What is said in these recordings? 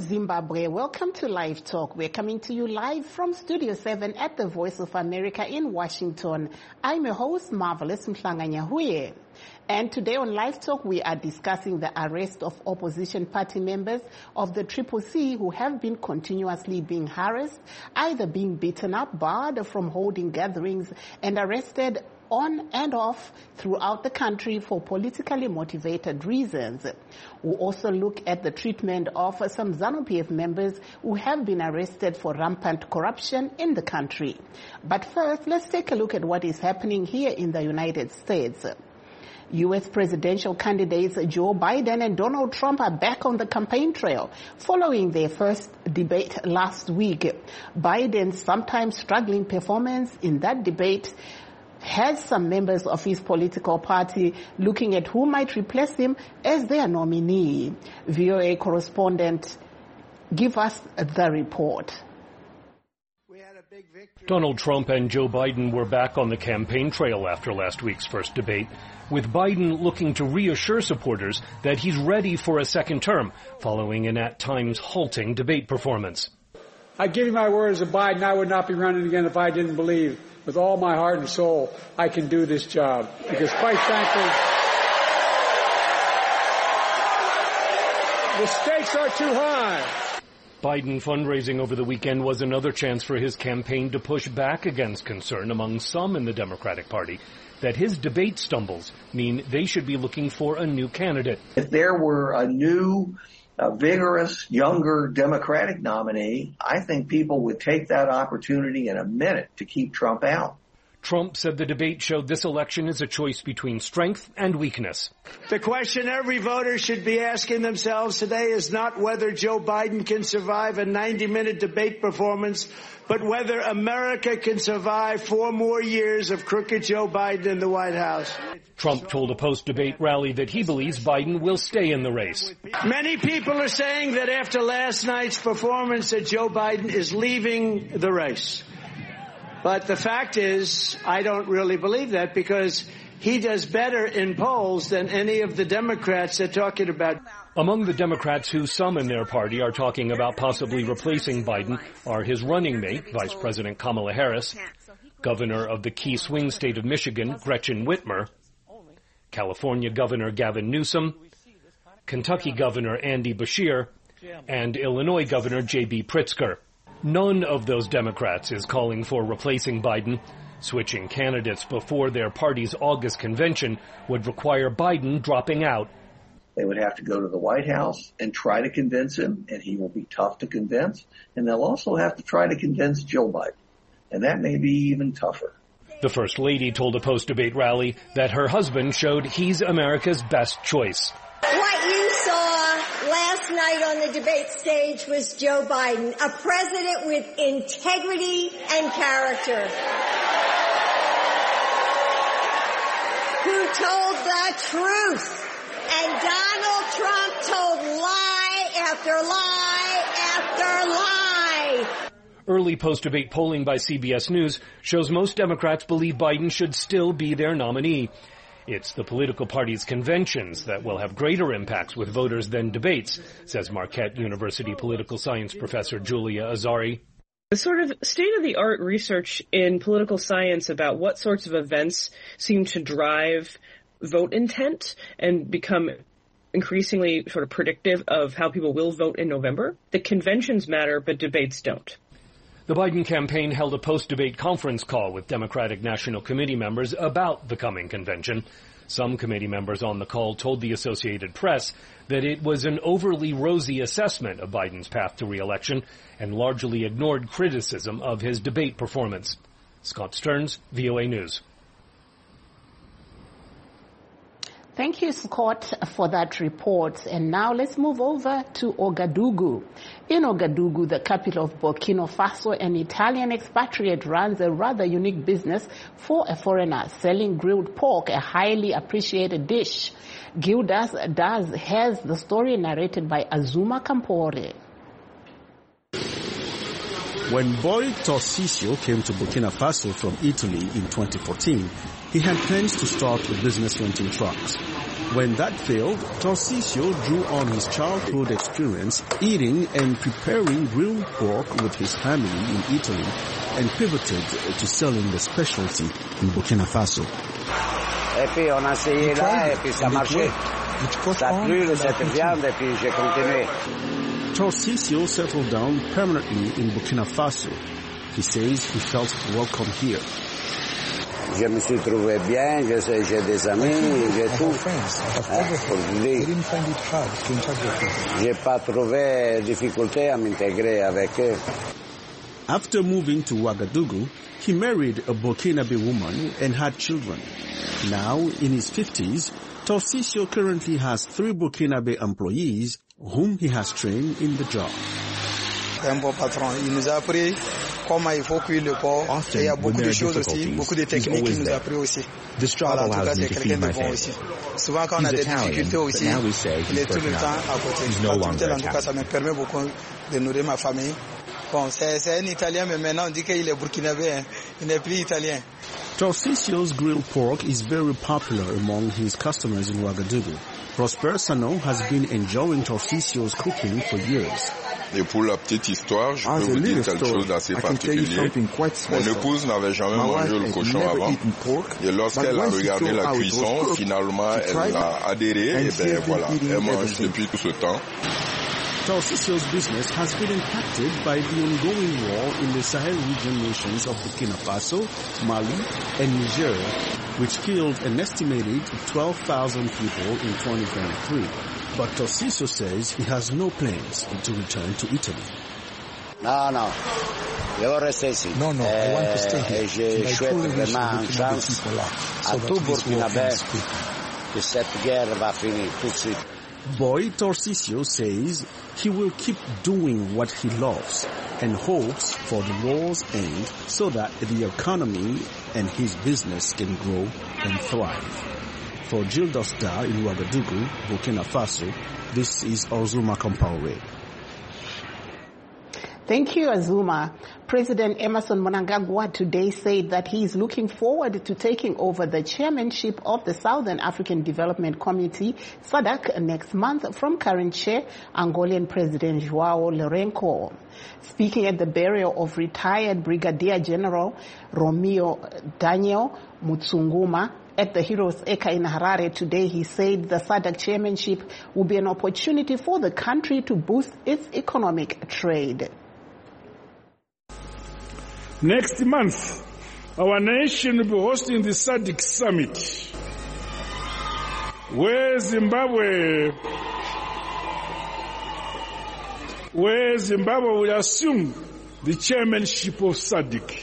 Zimbabwe. Welcome to Live Talk. We're coming to you live from Studio 7 at the Voice of America in Washington. I'm your host, Marvelous Mhlanganyahuye. And today on Live Talk, we are discussing the arrest of opposition party members of the CCC who have been continuously being harassed, either being beaten up, barred from holding gatherings, and arrested on and off throughout the country for politically motivated reasons. We'll also look at the treatment of some ZANU-PF members who have been arrested for rampant corruption in the country. But first, let's take a look at what is happening here in the United States. U.S. presidential candidates Joe Biden and Donald Trump are back on the campaign trail following their first debate last week. Biden's sometimes struggling performance in that debate has some members of his political party looking at who might replace him as their nominee. VOA correspondent, give us the report. Donald Trump and Joe Biden were back on the campaign trail after last week's first debate, with Biden looking to reassure supporters that he's ready for a second term following an at times halting debate performance. I give you my word as a Biden, I would not be running again if I didn't believe with all my heart and soul I can do this job. Because quite frankly, the stakes are too high. Biden fundraising over the weekend was another chance for his campaign to push back against concern among some in the Democratic Party that his debate stumbles mean they should be looking for a new candidate. If there were a new, vigorous, younger Democratic nominee, I think people would take that opportunity in a minute to keep Trump out. Trump said the debate showed this election is a choice between strength and weakness. The question every voter should be asking themselves today is not whether Joe Biden can survive a 90-minute debate performance, but whether America can survive 4 more years of crooked Joe Biden in the White House. Trump told a post-debate rally that he believes Biden will stay in the race. Many people are saying that after last night's performance that Joe Biden is leaving the race. But the fact is, I don't really believe that because he does better in polls than any of the Democrats they're talking about. Among the Democrats who some in their party are talking about possibly replacing Biden are his running mate, Vice President Kamala Harris, Governor of the key swing state of Michigan, Gretchen Whitmer, California Governor Gavin Newsom, Kentucky Governor Andy Beshear, and Illinois Governor J.B. Pritzker. None of those Democrats is calling for replacing Biden. Switching candidates before their party's August convention would require Biden dropping out. They would have to go to the White House and try to convince him, and he will be tough to convince. And they'll also have to try to convince Joe Biden, and that may be even tougher. The First Lady told a post-debate rally that her husband showed he's America's best choice. What you saw last night on the debate stage was Joe Biden, a president with integrity and character, who told the truth. And Donald Trump told lie after lie after lie. Early post-debate polling by CBS News shows most Democrats believe Biden should still be their nominee. It's the political party's conventions that will have greater impacts with voters than debates, says Marquette University political science professor Julia Azari. The sort of state-of-the-art research in political science about what sorts of events seem to drive vote intent and become increasingly sort of predictive of how people will vote in November. The conventions matter, but debates don't. The Biden campaign held a post-debate conference call with Democratic National Committee members about the coming convention. Some committee members on the call told the Associated Press that it was an overly rosy assessment of Biden's path to re-election and largely ignored criticism of his debate performance. Scott Stearns, VOA News. Thank you, Scott, for that report. And now let's move over to Ouagadougou. In Ouagadougou, the capital of Burkina Faso, an Italian expatriate runs a rather unique business for a foreigner, selling grilled pork, a highly appreciated dish. Gildas has the story narrated by Azuma Kampore. When Boy Tarcísio came to Burkina Faso from Italy in 2014, he had plans to start a business renting trucks. When that failed, Tarcísio drew on his childhood experience eating and preparing grilled pork with his family in Italy and pivoted to selling the specialty in Burkina Faso. Et puis on a essayé là, et puis ça marchait. Ça a plu cette viande, et puis j'ai continué. Tarcísio settled down permanently in Burkina Faso. He says he felt welcome here. Je me suis trouvé bien, j'ai des amis, j'ai tout. J'ai pas trouvé difficulté à m'intégrer avec eux. After moving to Ouagadougou, he married a Burkinabe woman and had children. Now, in his 50s, Tarcísio currently has 3 Burkinabe employees whom he has trained in the job. Un bon patron, il nous a appris comment il faut cuire le porc. Et il y a beaucoup de choses aussi, beaucoup de techniques qu'il nous a appris aussi. Voilà, en tout cas, c'est quelqu'un de bon aussi. Souvent, quand on a des difficultés aussi, il est tout le temps à côté. En tout cas, ça me permet beaucoup de nourrir ma famille. Bon, c'est un Italien, mais maintenant on dit qu'il est burkinabé, hein. Il n'est plus italien. Tarcísio's grilled pork is very popular among his customers in Ouagadougou. Prosper Sano has been enjoying Tarcísio's cooking for years. Et pour la petite histoire, je peux vous dire quelque chose d'assez particulier. Mon épouse n'avait jamais mangé le cochon avant. Et lorsqu'elle a regardé la cuisson, finalement, elle a adhéré. Et bien voilà, elle mange depuis tout ce temps. Tarcísio's business has been impacted by the ongoing war in the Sahel region nations of Burkina Faso, Mali, and Niger, which killed an estimated 12,000 people in 2023. But Tarcísio says he has no plans to return to Italy. No. Je veux rester ici. I want to stay here. Et je souhaite vraiment une chance à tout Burkinabé que cette guerre va finir tout de suite. Boy Tarcísio says he will keep doing what he loves and hopes for the war's end so that the economy and his business can grow and thrive. For Gilda Star in Ouagadougou, Burkina Faso, this is Azuma Compaoré. Thank you, Azuma. President Emmerson Mnangagwa today said that he is looking forward to taking over the chairmanship of the Southern African Development Committee, SADC, next month from current chair, Angolan President João Lourenço. Speaking at the burial of retired Brigadier General Romeo Daniel Mutsunguma at the Heroes Eka in Harare today, he said the SADC chairmanship will be an opportunity for the country to boost its economic trade. Next month, our nation will be hosting the SADC summit, where Zimbabwe will assume the chairmanship of SADC.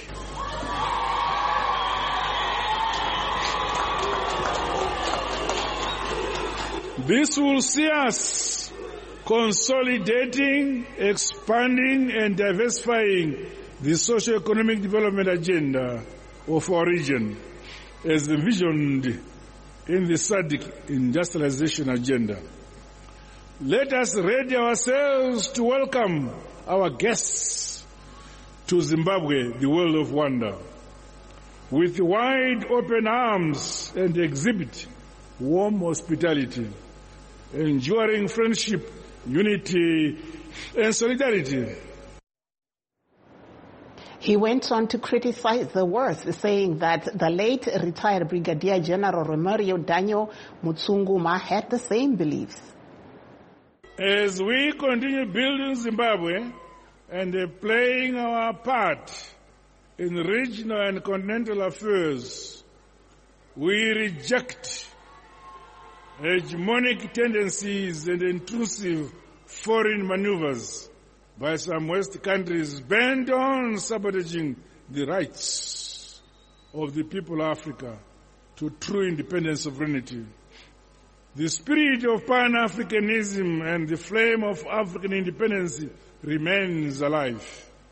This will see us consolidating, expanding, and diversifying the socio-economic development agenda of our region as envisioned in the SADC industrialization agenda. Let us ready ourselves to welcome our guests to Zimbabwe, the world of wonder, with wide open arms and exhibit warm hospitality, enduring friendship, unity, and solidarity. He went on to criticize the worst, saying that the late retired Brigadier General Romeo Daniel Mutsunguma had the same beliefs. As we continue building Zimbabwe and playing our part in regional and continental affairs, we reject hegemonic tendencies and intrusive foreign maneuvers by some West countries bent on sabotaging the rights of the people of Africa to true independent sovereignty. The spirit of Pan-Africanism and the flame of African independence remains alive.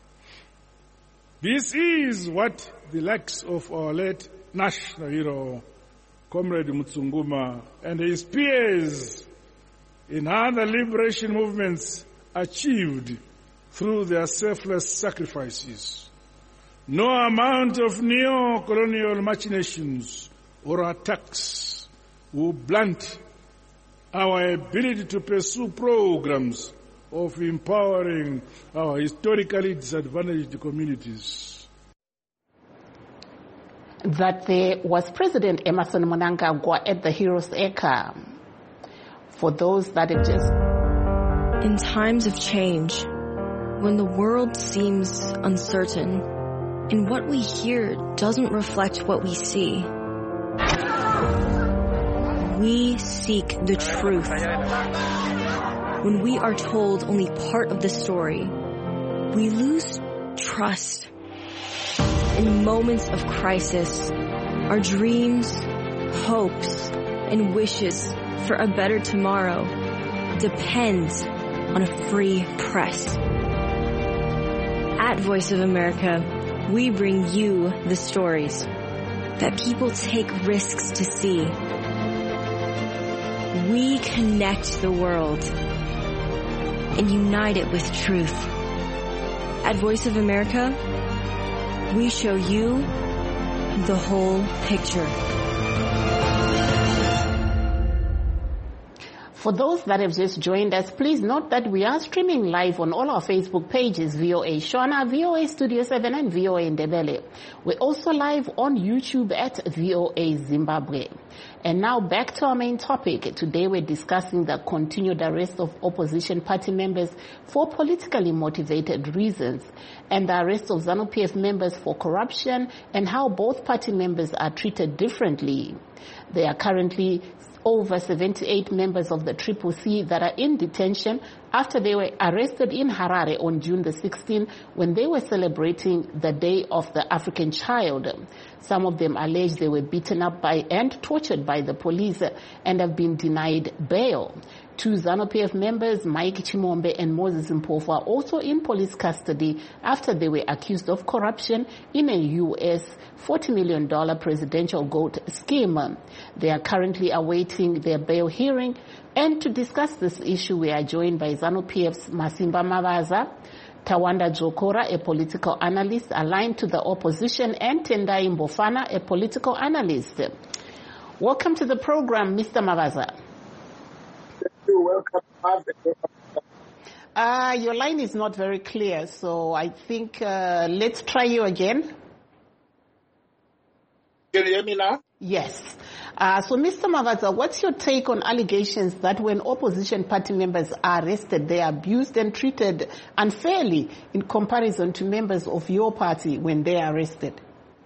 This is what the likes of our late national hero, Comrade Mutsunguma, and his peers in other liberation movements achieved through their selfless sacrifices. No amount of neo-colonial machinations or attacks will blunt our ability to pursue programs of empowering our historically disadvantaged communities. That there was President Emmerson Mnangagwa at the Heroes Acre. For those that have just... In times of change, when the world seems uncertain, and what we hear doesn't reflect what we see, we seek the truth. When we are told only part of the story, we lose trust. In moments of crisis, our dreams, hopes, and wishes for a better tomorrow depends on a free press. At Voice of America, we bring you the stories that people take risks to see. We connect the world and unite it with truth. At Voice of America, we show you the whole picture. For those that have just joined us, please note that we are streaming live on all our Facebook pages, VOA Shona, VOA Studio 7, and VOA Ndebele. We're also live on YouTube at VOA Zimbabwe. And now back to our main topic. Today we're discussing the continued arrest of opposition party members for politically motivated reasons, and the arrest of ZANU-PF members for corruption, and how both party members are treated differently. There are currently over 78 members of the CCC that are in detention after they were arrested in Harare on June the 16th when they were celebrating the Day of the African Child. Some of them allege they were beaten up by and tortured by the police and have been denied bail. Two ZANU-PF members, Mike Chimombe and Moses Mpofu, are also in police custody after they were accused of corruption in a U.S. $40 million presidential gold scheme. They are currently awaiting their bail hearing. And to discuss this issue, we are joined by ZANU-PF's Masimba Mavaza, Tawanda Jokora, a political analyst aligned to the opposition, and Tendai Mbofana, a political analyst. Welcome to the program, Mr. Mavaza. Welcome. Your line is not very clear, so I think let's try you again. Can you hear me now? Yes. So, Mr. Mavaza, what's your take on allegations that when opposition party members are arrested, they are abused and treated unfairly in comparison to members of your party when they are arrested?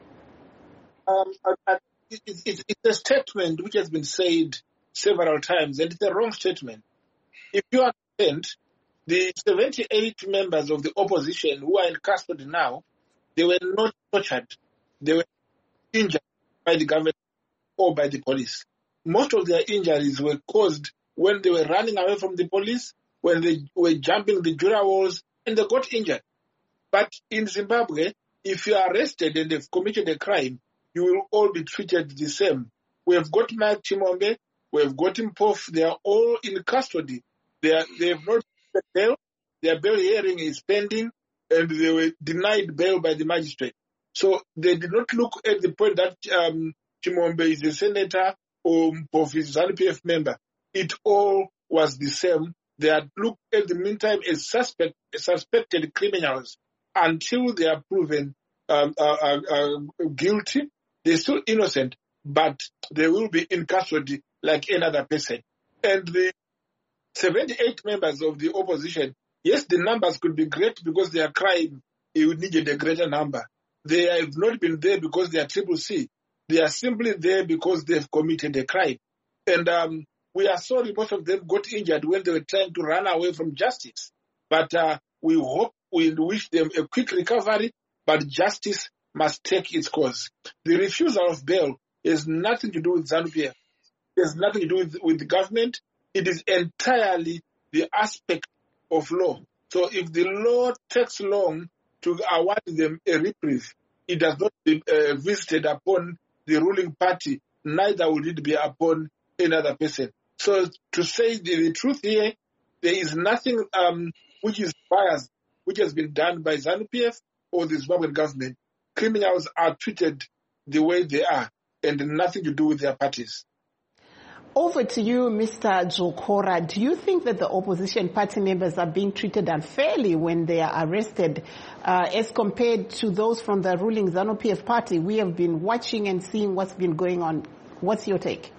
It's a statement which has been said several times, and it's a wrong statement. If you understand, the 78 members of the opposition who are in custody now, they were not tortured. They were injured by the government or by the police. Most of their injuries were caused when they were running away from the police, when they were jumping the Jura walls, and they got injured. But in Zimbabwe, if you are arrested and have committed a crime, you will all be treated the same. We have got Mike Chimombe, we have got Mpofu, they are all in custody. They have not received bail, their bail hearing is pending, and they were denied bail by the magistrate. So they did not look at the point that Chimombe is a senator or Mpofu is a ZANU-PF member. It all was the same. They had looked at the meantime as suspected criminals until they are proven guilty. They're still innocent, but they will be in custody like another person. And the 78 members of the opposition, yes, the numbers could be great because their crime, it needed a greater number. They have not been there because they are CCC. They are simply there because they've committed a crime. And we are sorry most of them got injured when they were trying to run away from justice. But we hope, we wish them a quick recovery, but justice must take its course. The refusal of bail has nothing to do with ZANU-PF. It has nothing to do with the government. It is entirely the aspect of law. So if the law takes long to award them a reprieve, it does not be visited upon the ruling party, neither will it be upon another person. So to say the truth here, there is nothing which is biased which has been done by ZANU-PF or the Zimbabwean government, criminals are treated the way they are and nothing to do with their parties. Over to you, Mr. Jokora. Do you think that the opposition party members are being treated unfairly when they are arrested as compared to those from the ruling ZANU-PF party? We have been watching and seeing what's been going on. What's your take?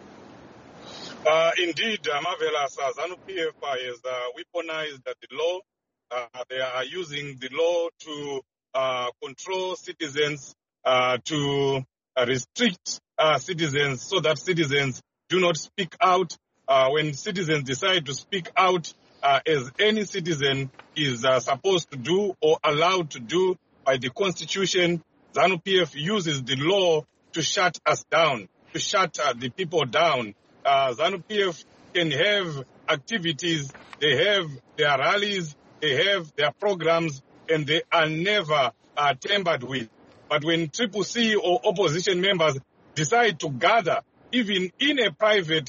Indeed, marvelous. ZANU-PF has weaponized the law. They are using the law to control citizens, to restrict citizens so that citizens do not speak out. When citizens decide to speak out, as any citizen is supposed to do or allowed to do by the Constitution, ZANU-PF uses the law to shut us down, to shut the people down. ZANU-PF can have activities, they have their rallies, they have their programs, and they are never tampered with. But when CCC or opposition members decide to gather, even in a private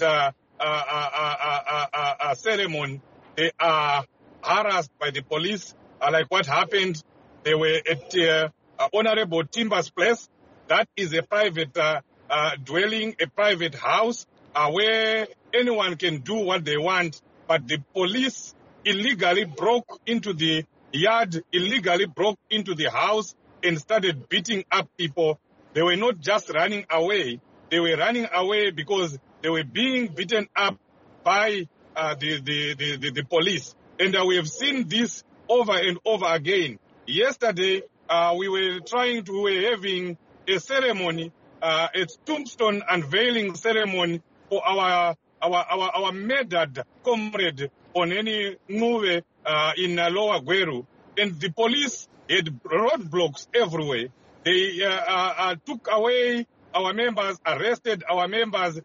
ceremony, they are harassed by the police, like what happened. They were at Honorable Timber's place. That is a private dwelling, a private house, where anyone can do what they want. But the police illegally broke into the yard, illegally broke into the house and started beating up people. They were not just running away. They were running away because they were being beaten up by the police. And we have seen this over and over again. Yesterday, we were having a ceremony, a tombstone unveiling ceremony for our murdered comrade Oneni Ngube in Lower Gweru. And the police had roadblocks everywhere. They took away our members, arrested our members,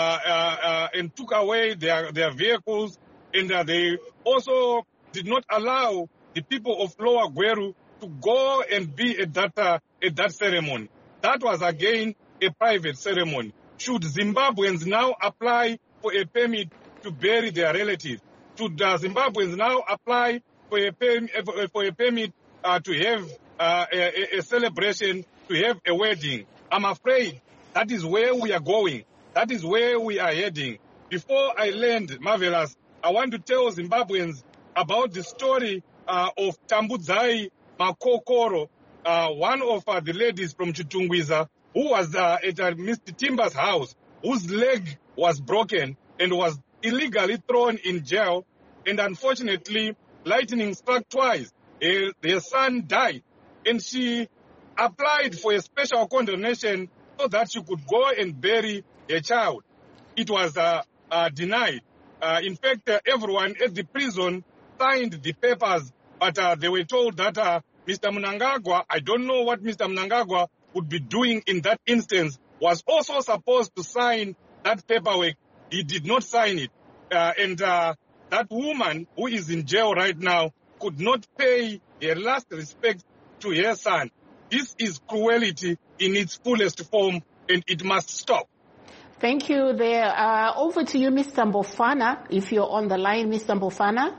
and took away their vehicles. And they also did not allow the people of Lower Gweru to go and be at that ceremony. That was again a private ceremony. Should Zimbabweans now apply for a permit to bury their relatives? Should Zimbabweans now apply for a permit to have a celebration, to have a wedding? I'm afraid that is where we are going. That is where we are heading. Before I land, Marvelous, I want to tell Zimbabweans about the story of Tambudzai Makokoro, one of the ladies from Chitungwiza, who was at Mr. Timber's house, whose leg was broken and was illegally thrown in jail. And unfortunately, lightning struck twice. Their son died. And she applied for a special condonation so that she could go and bury a child. It was denied. In fact, everyone at the prison signed the papers, but they were told that Mr. Mnangagwa, I don't know what Mr. Mnangagwa would be doing in that instance, was also supposed to sign that paperwork. He did not sign it. And that woman who is in jail right now could not pay her last respect to her son. This is cruelty in its fullest form, and it must stop. Thank you there. Over to you, Mr. Mbofana, if you're on the line, Mr. Mbofana.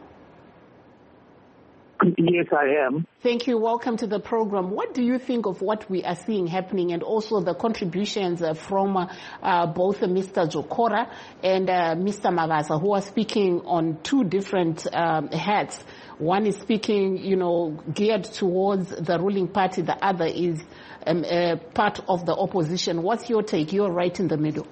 Yes, I am. Thank you. Welcome to the program. What do you think of what we are seeing happening, and also the contributions from both Mr. Jokora and Mr. Mavaza, who are speaking on two different hats? One is speaking, geared towards the ruling party. The other is part of the opposition. What's your take? You're right in the middle.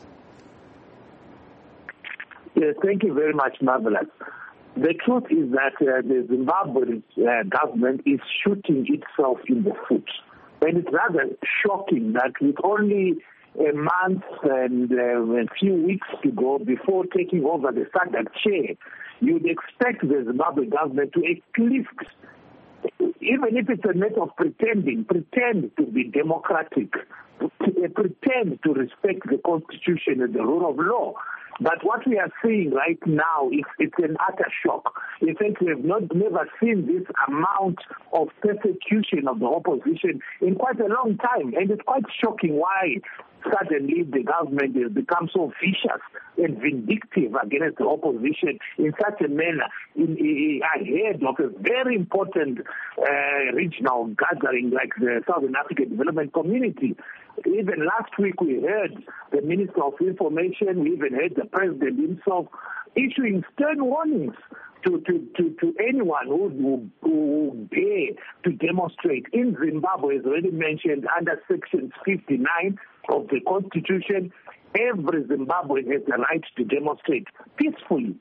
Yes, thank you very much, Marvelous. The truth is that the Zimbabwean government is shooting itself in the foot. And it's rather shocking that with only a month and a few weeks to go before taking over the SADC chair, you'd expect the Zimbabwe government to at least, even if it's a matter of pretend to be democratic, pretend to respect the Constitution and the rule of law. But what we are seeing right now, it's an utter shock. In fact, we have never seen this amount of persecution of the opposition in quite a long time. And it's quite shocking why suddenly the government has become so vicious and vindictive against the opposition in such a manner ahead of a very important regional gathering like the Southern African Development Community. Even last week we heard the Minister of Information, we even heard the President himself issuing stern warnings to anyone who dare to demonstrate. In Zimbabwe, as already mentioned, under Section 59 of the Constitution, every Zimbabwean has the right to demonstrate peacefully.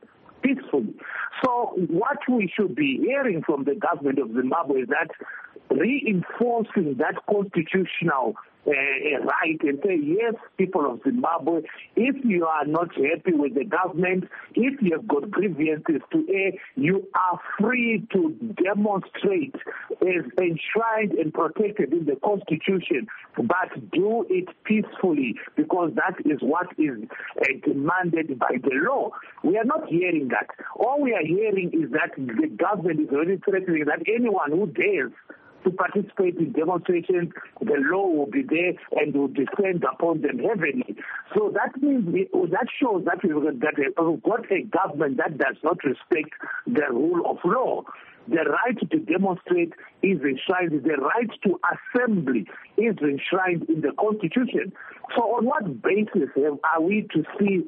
So what we should be hearing from the government of Zimbabwe is that reinforcing that constitutional right and say, yes, people of Zimbabwe, if you are not happy with the government, if you have got grievances to air, you are free to demonstrate as enshrined and protected in the Constitution, but do it peacefully, because that is what is demanded by the law. We are not hearing that. All we are hearing is that the government is already threatening that anyone who dares to participate in demonstrations, the law will be there and will descend upon them heavily. So that means that shows that we've got a government that does not respect the rule of law. The right to demonstrate is enshrined. The right to assembly is enshrined in the Constitution. So on what basis are we to see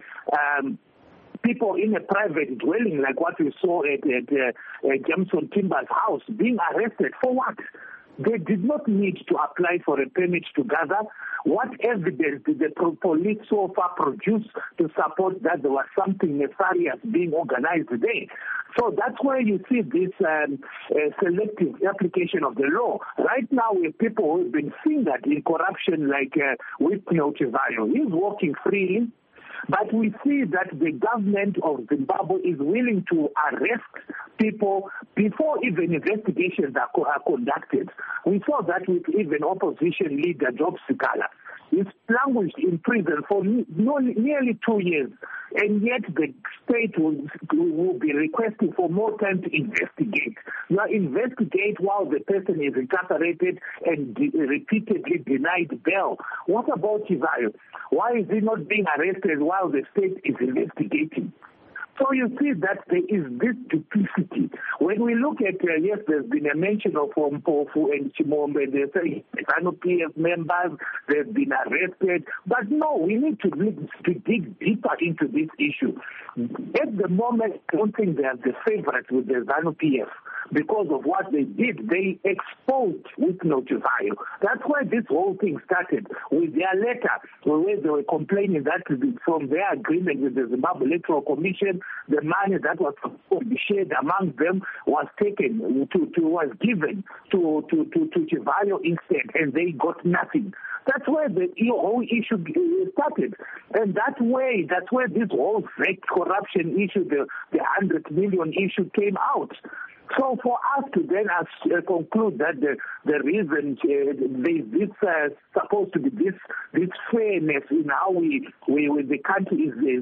people in a private dwelling like what we saw at Jameson Timber's house being arrested? For what? They did not need to apply for a permit to gather. What evidence did the police so far produce to support that there was something nefarious being organized there? So that's where you see this selective application of the law. Right now we have people who have been fingered in corruption like Whitney Chivayo. He's walking freely. But we see that the government of Zimbabwe is willing to arrest people before even investigations are conducted. We saw that with even opposition leader Job Sikala. He's languished in prison for nearly 2 years, and yet the state will be requesting for more time to investigate. Now, investigate while the person is incarcerated and repeatedly denied bail. What about Chivayo? Why is he not being arrested while the state is investigating? So you see that there is this duplicity. When we look at, yes, there's been a mention of Mpofu and Chimombe, they say ZANU-PF members, they've been arrested. But no, we need to dig deeper into this issue. At the moment, I don't think they are the favorites with the ZANU-PF. Because of what they did, they exposed Whitney Chivayo. That's why this whole thing started with their letter, where they were complaining that from their agreement with the Zimbabwe Electoral Commission, the money that was supposed to be shared among them was taken was given to Chivayo instead, and they got nothing. That's where the whole issue started. And that's where this whole fake corruption issue, the 100 million issue came out. So for us to then conclude that the reason there's supposed to be this fairness in how we the country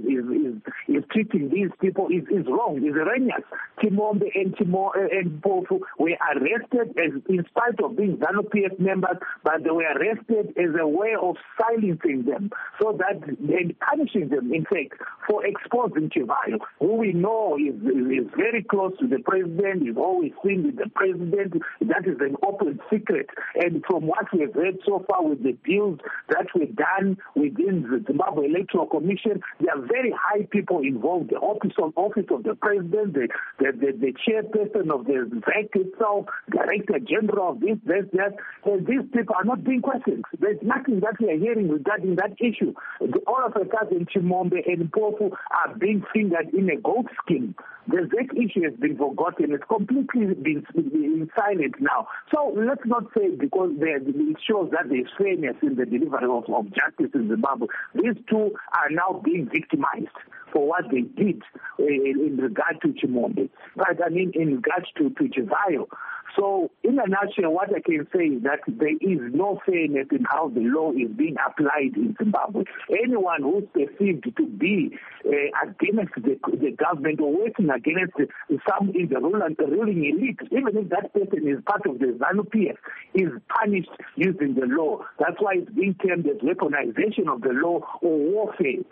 is treating these people is wrong, is erroneous. Chimombe and Mpofu were arrested in spite of being ZANU-PF members, but they were arrested as a way of silencing them, so that and punishing them, in fact, for exposing Chivayo, who we know is very close to the president, is always seen with the president. That is an open secret. And from what we have heard so far with the deals that were done within the Zimbabwe Electoral Commission, there are very high people involved. The office of the president, the chairperson of the ZEC itself, director general of this, that. And these people are not being questioned. There's nothing that we are hearing regarding that issue. All of a sudden, Chimombe and Mpofu are being fingered in a gold scheme. The ZEC issue has been forgotten. It's completely been silent now. So let's not say because it shows that there's fairness in the delivery of justice in Zimbabwe. These two are now being victimized for what they did in regard to Chimombe, but I mean in regard to Chivayo. So, in a nutshell, what I can say is that there is no fairness in how the law is being applied in Zimbabwe. Anyone who's perceived to be against the government or working against some in the ruling elite, even if that person is part of the ZANU-PF, is punished using the law. That's why it's being termed as weaponization of the law or warfare.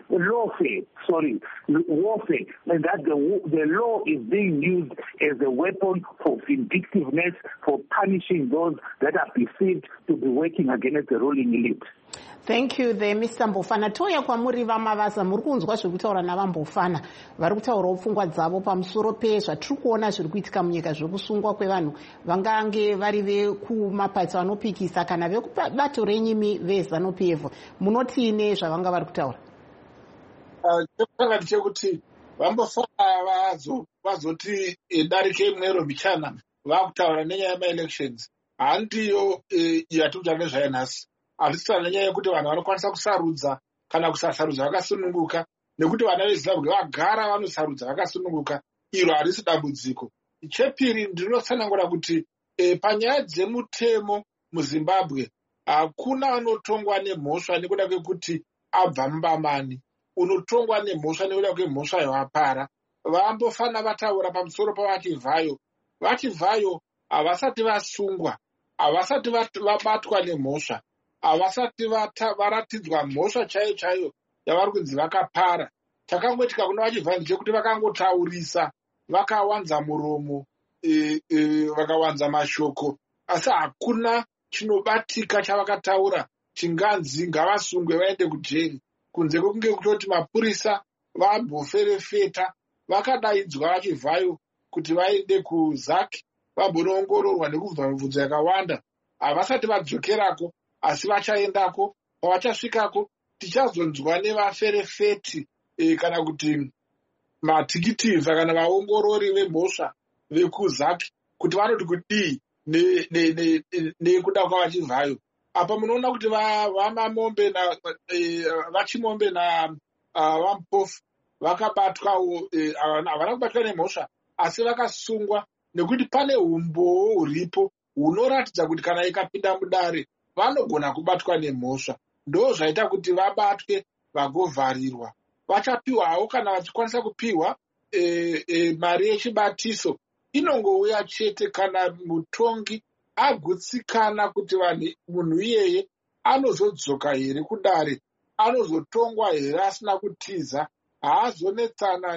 Warfare. And that the law is being used as a weapon for vindictiveness, for punishing those that are perceived to be working against the ruling elite. Thank you there, Mr. Mbofana. Toya kwamuri vamavasa muri kunzwa zviri kutaura navambofana vari kutaurawo pfungwa dzavo pamusoro pezvatiri kuona zviri kuitika munyika zvekusungwa kwevanhu vangange vari vekumapato anopikisa kana vekubato renyimi veZANU-PF. Munotiine zvavanga vari kutaura? Chakati chekuti vambofana vazoti darike mwero michana vakutaura nenyaya yema-elections handiyo yatikuta nezvayanhasi. Hazvisana nenyaya yekuti vanhu vanokwanisa kusarudza kana kusasarudza vakasununguka, nekuti vana veZimbabwe vagara vanosarudza vakasununguka. Iro harisi dambudziko. Chepiri, ndinotsanangura kuti panyaya dzemutemo muZimbabwe hakuna anotongwa nemhosva nekuda kwekuti abva mubamani. Unotongwa nemhosva nekuda kwemhosva yawapara. Vambofana vataura pamusoro pavachivhayo. Vachivhayo havasati vasungwa, havasati vabatwa nemhosva, havasati varatidzwa mhosva chaiyo chaiyo yavari kunzi vakapara. Chakangoitika kuna vachivhayo chekuti vakangotaurisa, vakawanza muromo, vakawanza mashoko, asi hakuna chinobatika chavakataura chinganzi ngavasungwe vaende kujeri, kunze kwekunge kutoti mapurisa vamboferefeta. Vakadaidzwa vachivhayo kuti vaende kuZAC vambonoongororwa nekubva mibvunzo yakawanda. Havasati vadzokerako, asi vachaendako. Pavachasvikako tichazonzwa nevaferefeti kana kuti matikitiza kana vaongorori vemhosva vekuZAC kuti vanoti kudii nekuda kwavachivhayo. Apa munoona kuti vachimombe navampofu vakabatwawo, havana kubatwa nemhosva asi vakasungwa nekuti pane umboo huripo hunoratidza kuti kana ikapinda mudare vanogona kubatwa nemhosva. Ndo zvaita kuti vabatwe vagovharirwa. Vachapiwawo kana vachikwanisa kupiwa mari yechibatiso. Inongouya chete kana mutongi agutsikana kuti munhu iyeye anozodzoka here kudare, anozotongwa here asina kutiza, haazonetsana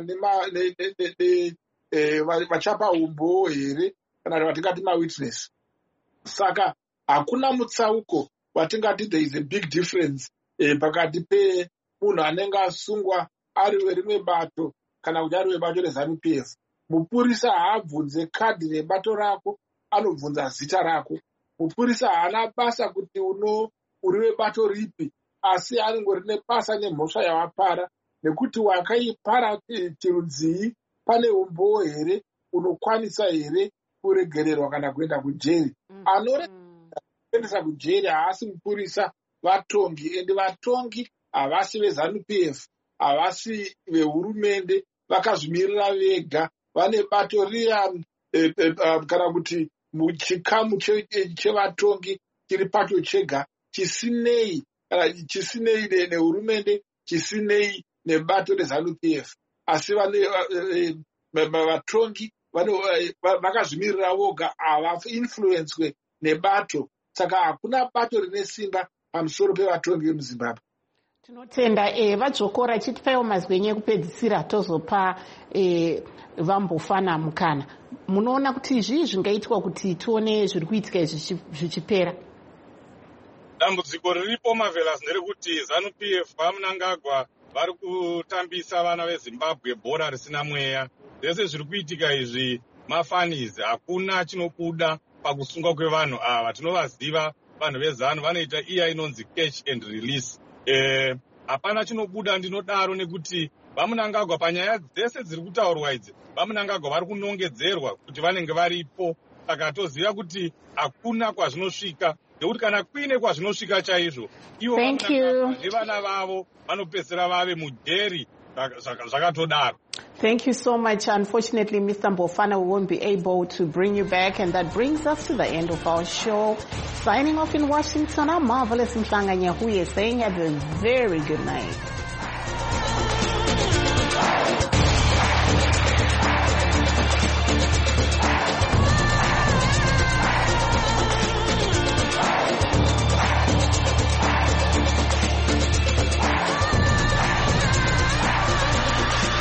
vachapa umboo here kana vatingati mawitness. Saka hakuna mutsauko watingati there is a big difference pakati pemunhu anenge asungwa ari werimwe bato kana kuti ari webato reZANU-PF. Mupurisa haabvunze kadhi rebato rako, anobvunza zita rako. Mupurisa haana basa kuti uri webato ripi, asi anongori nebasa nemhosva yawapara, nekuti wakaipara tirudzii, pane umboo here, unokwanisa here kuregererwa kana kuenda kujeri. Anoendesa kujeri haasi mupurisa, vatongi. Ende vatongi havasi veZANU-PF, havasi vehurumende, vakazvimirira vega. Vane bato riya kana kuti muchikamu chevatongi chiri pacho chega, chisinei nehurumende, chisinei nebato reZANU-PF. Asi vatongi vakazvimirira voga, havainfluencwe nebato. Saka hakuna bato rine simba pamusoro pevatongi vemuZimbabwe. Tinotenda vadzokora chitipaiwo mazwenyu ekupedzisira tozopa vambofana mukana. Munoona kuti zvii zvingaitwa kuti tione zviri kuitika izvi zvichipera? Dambudziko riripo Marvelous nderekuti ZANU-PF vaMnangagwa vari kutambisa vana veZimbabwe bhora risina mweya. Zvese zviri kuitika izvi mafanizi, hakuna chinobuda pakusungwa kwevanhu ava. Tinovaziva vanhu veZANU vanoita iya inonzi catch and release. Hapana chinobuda, ndinodaro, nekuti vaMnangagwa panyaya dzese dziri kutaurwa idzi, vaMnangagwa vari kunongedzerwa kuti vanenge varipo. Saka toziva kuti hakuna kwazvinosvika, nekuti kana kuine kwazvinosvika chaizvo, ivo nevana vavo vanopedzisira vave mujeri zvakatodaro. Thank you so much. Unfortunately, Mr. Mbofana, we won't be able to bring you back, and that brings us to the end of our show. Signing off in Washington, I'm Marvelous Mhlanga Nyahuye saying have a very good night.